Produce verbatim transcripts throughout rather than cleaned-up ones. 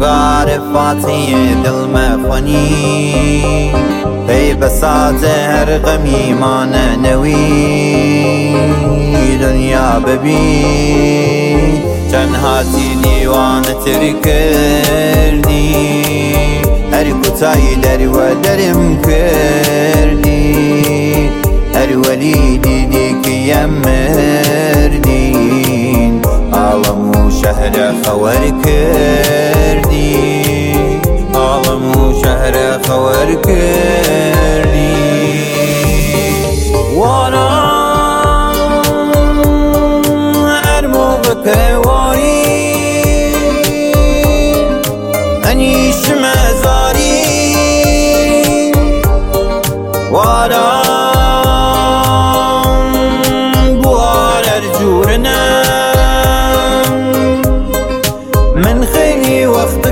عارفاتی دل مخونی پی بساز هر غمی ماننوی دنیا ببین چند هاتی دیوان تر کردی هر کتایی دری و درم کردی هر ولی دیدی که یم مردین عالم و شهر خور کردی عالم و شهر خور کردی وانا ارمو بکواری انیش مزاری وانا بوار ارجورنا من خیلی وقت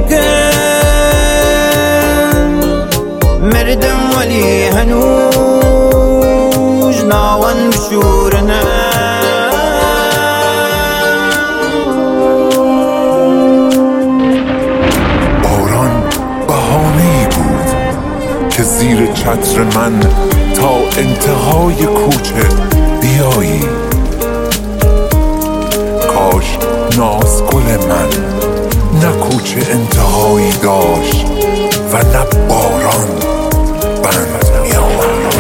کن مردم ولی هنوز ناون بشورنا باران بهانه‌ای بود که زیر چتر من تا انتهای کوچه بیایی. کاش نازگل من نه کوچه انتهایی داشت و نه باران بند می آمد.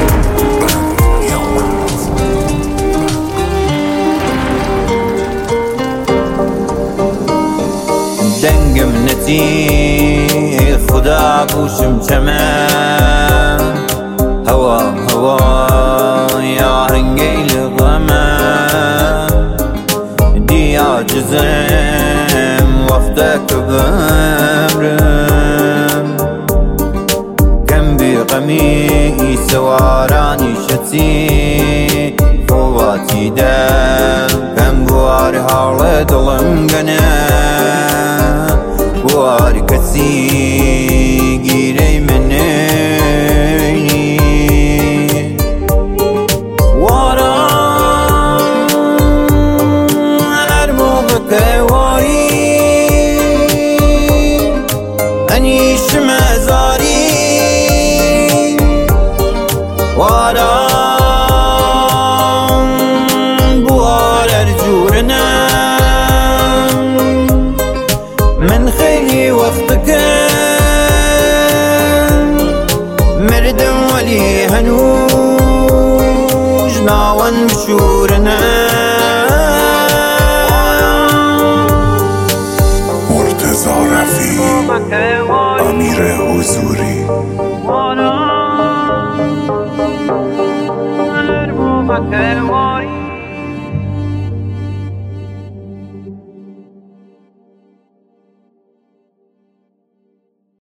دنگم نتی خدا بوشم چمن هوا هوا یا هنگیل غمم دی عاجزم وقتك بأمرم كم بغمي سواراني شتي فواتي دم كم بوار حال دلم قنا بوار كسي گيري مني وارا ارمو بكواري انيش مزاري وارا بوار ارجورنا من خیلی وقت کن مردم ولی هنوز ناون بشورنا مرتضی رفیع امیر حضوری What